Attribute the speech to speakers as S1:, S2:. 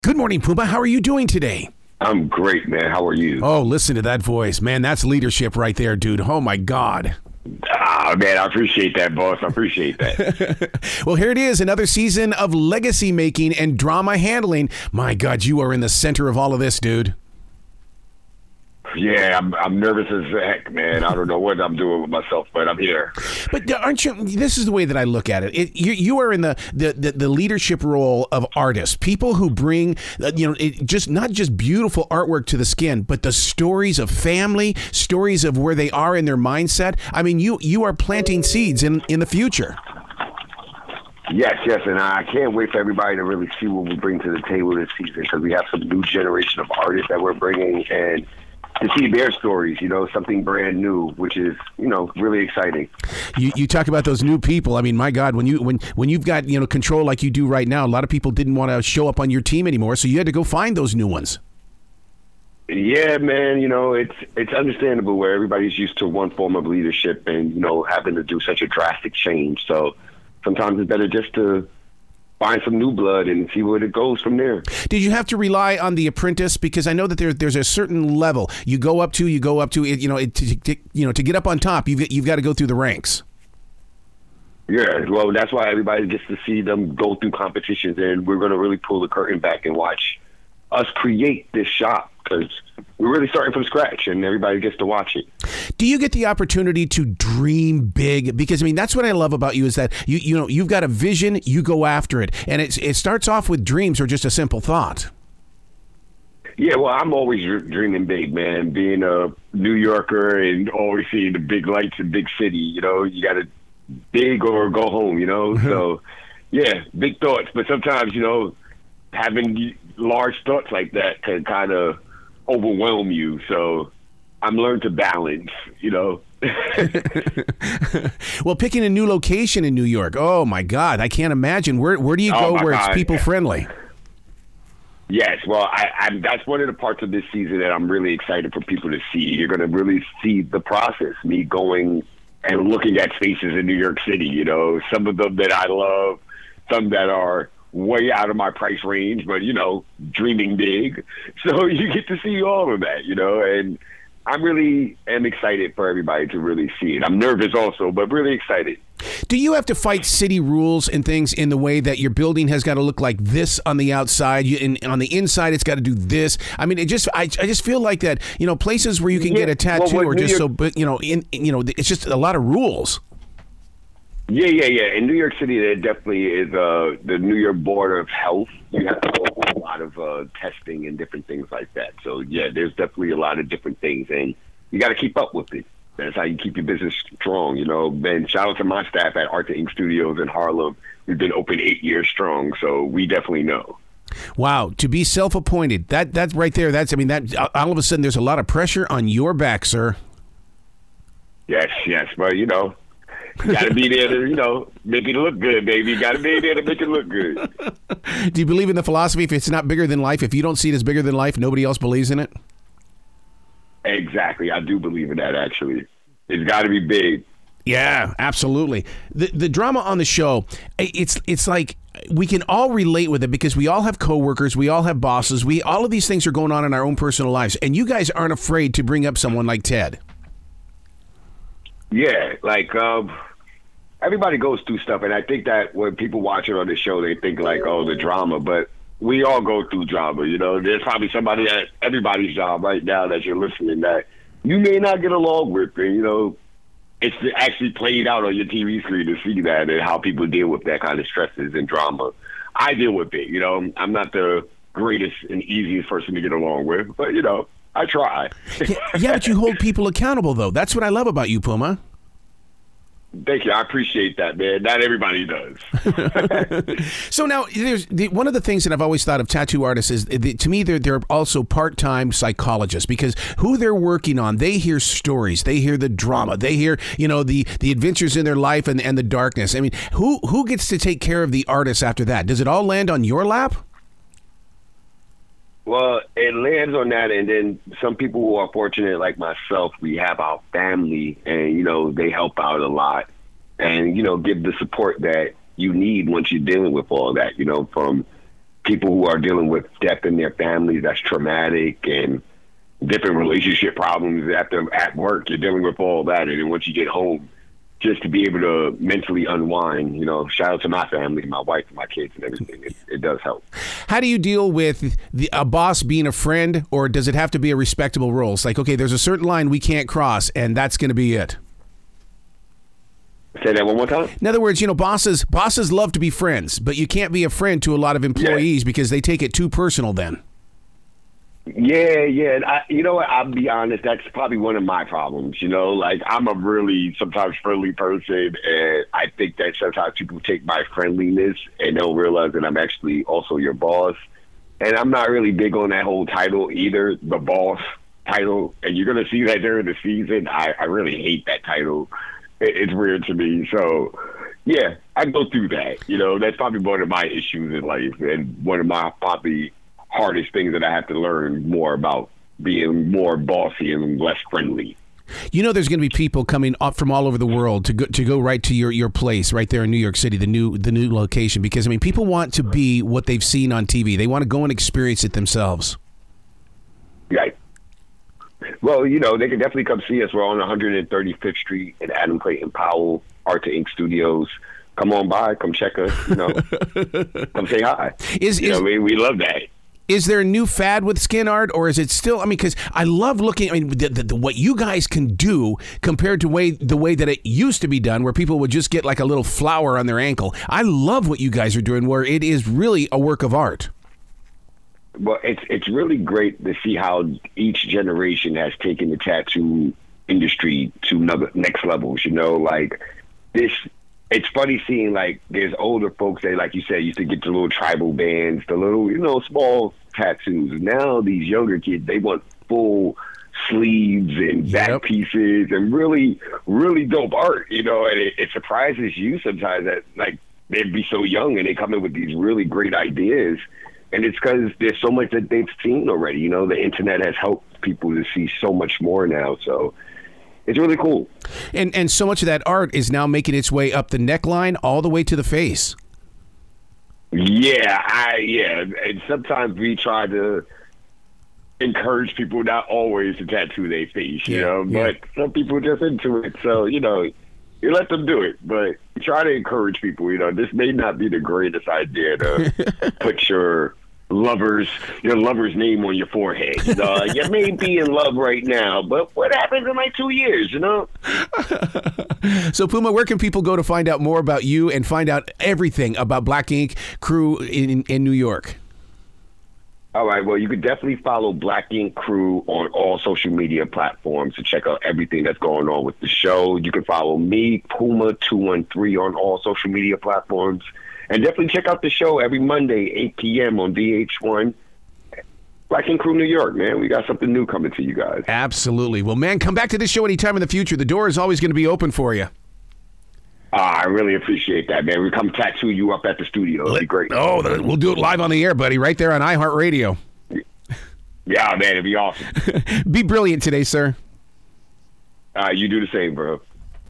S1: Good morning, Puma. How are you doing today?
S2: I'm great, man. How are you?
S1: Oh, listen to that voice. Man, that's leadership right there, dude. Oh, my God.
S2: Ah, man, I appreciate that, boss. I appreciate that.
S1: Well, here it is, another season of legacy making and drama handling. My God, you are in the center of all of this, dude.
S2: Yeah, I'm nervous as heck, man. I don't know what I'm doing with myself, but I'm here.
S1: But aren't you? This is the way that I look at it. You are in the leadership role of artists, people who bring just not just beautiful artwork to the skin, but the stories of family, stories of where they are in their mindset. I mean, you are planting seeds in the future.
S2: Yes, and I can't wait for everybody to really see what we bring to the table this season, because we have some new generation of artists that we're bringing, and to see their stories, something brand new, which is, really exciting.
S1: You talk about those new people. I mean, my God, when you've got, control like you do right now, a lot of people didn't want to show up on your team anymore, so you had to go find those new ones.
S2: Yeah, man, it's understandable where everybody's used to one form of leadership and, having to do such a drastic change. So sometimes it's better just to find some new blood and see where it goes from there.
S1: Did you have to rely on The Apprentice? Because I know that there's a certain level you go up to, to get up on top, you've got to go through the ranks.
S2: Yeah, well, that's why everybody gets to see them go through competitions, and we're going to really pull the curtain back and watch us create this shop, because we're really starting from scratch and everybody gets to watch it.
S1: Do you get the opportunity to dream big? Because, I mean, that's what I love about you is that, you've got a vision, you go after it. And it starts off with dreams or just a simple thought.
S2: Yeah, well, I'm always dreaming big, man. Being a New Yorker and always seeing the big lights in big city, you got to big or go home, So, yeah, big thoughts. But sometimes, having large thoughts like that can kind of overwhelm you. So I'm learning to balance,
S1: Well, picking a new location in New York. Oh my God, I can't imagine. Where do you go where it's people friendly?
S2: Yes, well, that's one of the parts of this season that I'm really excited for people to see. You're going to really see the process, me going and looking at spaces in New York City. Some of them that I love, some that are way out of my price range, but, dreaming big. So you get to see all of that, and I really am excited for everybody to really see it. I'm nervous also, but really excited.
S1: Do you have to fight city rules and things in the way that your building has got to look like this on the outside, on the inside it's got to do this? I mean, I just feel like that, places where you can get a tattoo or just so, but it's just a lot of rules.
S2: Yeah. In New York City, there definitely is the New York Board of Health. You have to go through a lot of testing and different things like that. So, yeah, there's definitely a lot of different things, and you got to keep up with it. That's how you keep your business strong, And shout out to my staff at Art to Ink Studios in Harlem. We've been open 8 years strong, so we definitely know.
S1: Wow, to be self-appointed, that right there, that all of a sudden there's a lot of pressure on your back, sir.
S2: Yes, but you got to be there to, make it look good, baby. You got to be there to make it look good.
S1: Do you believe in the philosophy, if it's not bigger than life, if you don't see it as bigger than life, nobody else believes in it?
S2: Exactly. I do believe in that, actually. It's got to be big.
S1: Yeah, absolutely. The drama on the show, it's like we can all relate with it because we all have coworkers, we all have bosses, all of these things are going on in our own personal lives, and you guys aren't afraid to bring up someone like Ted.
S2: Yeah, everybody goes through stuff, and I think that when people watch it on the show, they think the drama, but we all go through drama, There's probably somebody at everybody's job right now that you're listening that you may not get along with, and, it's actually played out on your TV screen to see that and how people deal with that kind of stresses and drama. I deal with it, I'm not the greatest and easiest person to get along with, but, I try.
S1: Yeah, but you hold people accountable, though. That's what I love about you, Puma.
S2: Thank you. I appreciate that, man. Not everybody does.
S1: So now, one of the things that I've always thought of tattoo artists is, to me, they're also part-time psychologists, because who they're working on, they hear stories, they hear the drama, they hear, the adventures in their life and the darkness. I mean, who gets to take care of the artists after that? Does it all land on your lap?
S2: Well, it lands on that, and then some people who are fortunate, like myself, we have our family, and, they help out a lot and, give the support that you need once you're dealing with all that, from people who are dealing with death in their families, that's traumatic, and different relationship problems at work. You're dealing with all that, and then once you get home, just to be able to mentally unwind, shout out to my family, my wife, and my kids, and everything. It does help.
S1: How do you deal with a boss being a friend, or does it have to be a respectable role? It's like, okay, there's a certain line we can't cross, and that's going to be it.
S2: Say that one more time.
S1: In other words, bosses love to be friends, but you can't be a friend to a lot of employees because they take it too personal then.
S2: Yeah. And you know what? I'll be honest. That's probably one of my problems. Like I'm a really sometimes friendly person, and I think that sometimes people take my friendliness and don't realize that I'm actually also your boss. And I'm not really big on that whole title either, the boss title. And you're gonna see that during the season. I really hate that title. It's weird to me. So yeah, I go through that. That's probably one of my issues in life, and one of my probably hardest things that I have to learn more about, being more bossy and less friendly.
S1: There's going to be people coming up from all over the world to go right to your place right there in New York City, the new location, because people want to be what they've seen on TV. They want to go and experience it themselves.
S2: Right. Well, they can definitely come see us. We're on 135th Street in Adam Clayton Powell, Art to Ink Studios. Come on by, come check us. Come say hi. We love that.
S1: Is there a new fad with skin art, or is it still? Because I love looking. What you guys can do compared to the way that it used to be done, where people would just get like a little flower on their ankle. I love what you guys are doing, where it is really a work of art.
S2: Well, it's really great to see how each generation has taken the tattoo industry to next levels. Like this. It's funny seeing, like, there's older folks that, like you said, used to get the little tribal bands, the little, small tattoos. Now these younger kids, they want full sleeves and back pieces and really, really dope art, and it surprises you sometimes that, like, they'd be so young and they come in with these really great ideas. And it's because there's so much that they've seen already. The internet has helped people to see so much more now, so it's really cool.
S1: And so much of that art is now making its way up the neckline all the way to the face.
S2: Yeah. And sometimes we try to encourage people not always to tattoo their face, but some people are just into it. So, you let them do it, but try to encourage people. This may not be the greatest idea to put your lover's name on your forehead. You may be in love right now, but what happens in like 2 years,
S1: So Puma, where can people go to find out more about you and find out everything about Black Ink Crew in New York?
S2: All right, well, you could definitely follow Black Ink Crew on all social media platforms to check out everything that's going on with the show. You can follow me, Puma213, on all social media platforms. And definitely check out the show every Monday, 8 p.m. on VH1. Black Ink Crew New York, man. We got something new coming to you guys.
S1: Absolutely. Well, man, come back to this show anytime in the future. The door is always going to be open for you.
S2: I really appreciate that, man. We come tattoo you up at the studio. It'll be great.
S1: Oh, we'll do it live on the air, buddy, right there on iHeartRadio.
S2: Yeah, man, it'd be awesome.
S1: Be brilliant today, sir.
S2: You do the same, bro.